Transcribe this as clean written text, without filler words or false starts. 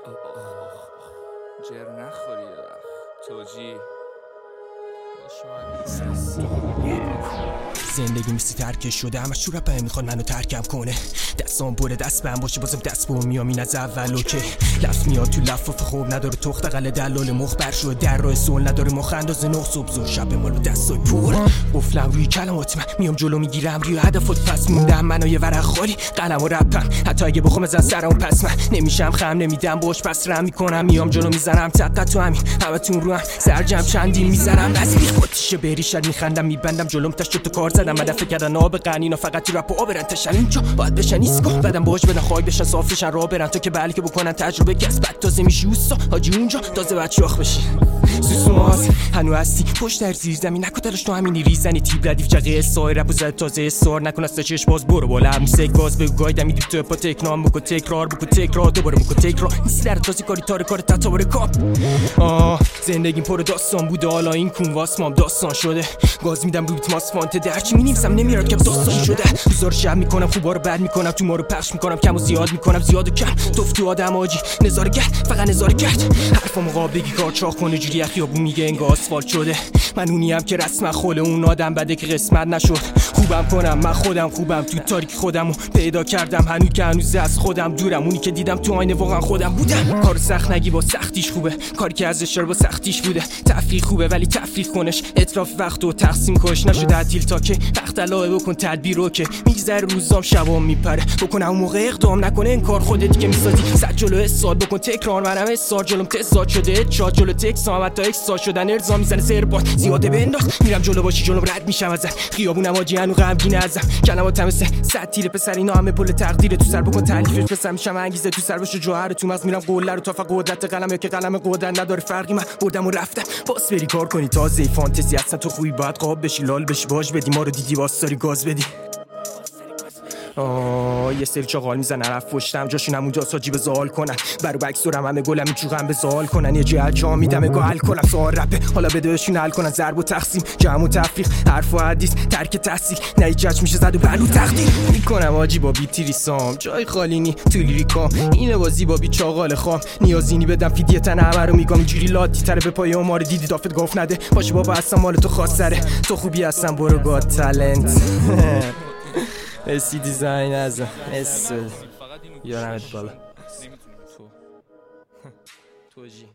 جر نخوری توجی زندگی مثل ترکش شده همه شو رپه میخواد منو ترکم کنه دستام بره دست بهم باشه بازم دست بهم میام این از اول اوکی لفت میاد تو لفاف خوب نداره تخت قله دلال مخبر شده در راه سول نداره مخ اندازه نه صبح زور شب مالو دستای پر قفلم روی کلمات من میام جلو میگیرم روی هدفت پس موندم منو یه ورق خالی قلم و رپم حتی اگه بخوام از سرم پس من نمیشم خم نمیدم باش پس رم میکنم میام جلو میزنم تقت تو همین همتون رو هم سرجم چندین میزنم از بی خودشه بری شد میخندم میبندم جلوم تاش تو کار زدم بعد فکر کردن آب قنینا فقط تو رپ آبرن تشن اینجا باید بشن ایسکو بعدم باش بدن خواهی بشن صاف بشن راه برن تو که بلکه بکنن تجربه گس بعد تازه میشی اوستا حاجی اونجا تازه بعد شاخ بشی سوسماز هنو هستی پشت در زیر زمین نکو تو همینی ریزنی تیپ ردیف جقه سای رپ زد تازه استار نکن از چش باز برو بالا موسیقی باز بگو گایدم میدی تو پا تکنام بگو تکرار بگو تکرار دوباره بگو تکرار نیستی در تازه کاری تاره کار تتاور کاپ زندگیم پر داستان بوده حالا این کونواس مام داستان شده گاز میدم روی تماس فانت درچی مینیمسم نمیاد که داستان شده روزا رو شب میکنم خوبا رو بد میکنم تو ما رو پخش میکنم کم و زیاد میکنم زیاد و کم توف تو آدم آجی نظاره کرد فقط نظاره کرد حرفامو قابلگی کار چاق کنه جوری خیابون میگه انگار آسفالت شده من اونیم که رسما خول اون آدم بده که قسمت نشد خوبم کنم من خودم خوبم تو تاریک خودمو پیدا کردم هنوز که هنوز از خودم دورم اونی که دیدم تو آینه واقعا خودم بودم کار سخت نگی با سختیش خوبه کاری که ازش با سختیش بوده تفریح خوبه ولی تفریح کنش اطراف وقت و تقسیم کش نشد تعطیل تا که وقت علاوه بکن تدبیر رو که میگذره روزام شبام میپره بکنم اون موقع اقدام نکنه این کار خودت که میسازی صد جلو استاد بکن تکرار منم استاد جلوم تزاد شده چات جلو تکسام حتی اکسا شدن ارضا میزنه سربات زیاده بنداز میرم جلو باشی جلوم رد میشم ازم خیابونم آجی هنو غمگین ازم کلماتم مثل صد تیر پسر اینا همه پل تقدیر تو سر بکن تعلیفش پسر میشم انگیزه تو سر بشه جوهر تو مغز میرم قله رو تا فقط قدرت قلم یا که قلم قدرت نداره فرقی من بردم و رفتم باز بری کار کنی تازه فانتزی هستن تو خوبی باید قاب بشی لال بشی باج بدی ما رو دیدی واساری گاز بدی یه سری چاقال میزنن رفت پشتم جاشون همونجا ساجیب زال کنن برو بکسورم همه گلم میچوغم به زال کنن یه جا جا میدم گل کنم سوال رپه حالا بده بهشون حل کنن ضرب و تقسیم جمع و تفریق حرف و حدیث ترک تحصیل نه جج میشه زد و بلو تقدیر میکنم آجی با بیت ریسام جای خالی نی تو لیریکام اینه بازی با بی چاقال خام نیازینی بدم فیدیه تن همه رو میگم اینجوری لادی تره به پای ما رو دیدی دافت گفت نده باشه بابا اصلا مال تو خاص سره تو خوبی هستم برو گاد تالنت اسی دیزاین از اس یارمت بالا توجی